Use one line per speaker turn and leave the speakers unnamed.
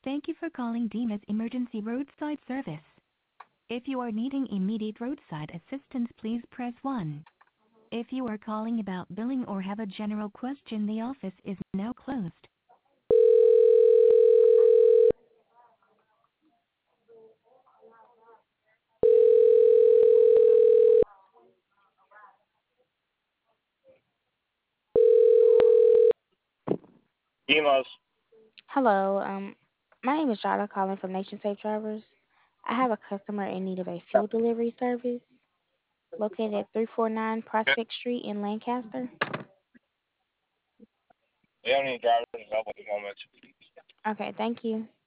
Thank you for calling Demas Emergency Roadside Service. If you are needing immediate roadside assistance, please press 1. If you are calling about billing or have a general question, the office is now closed.
Demos.
Hello, my name is Jada calling from Nation Safe Drivers. I have a customer in need of a fuel delivery service located at 349 Prospect Street in Lancaster.
We don't need drivers available at the moment.
Okay, thank you.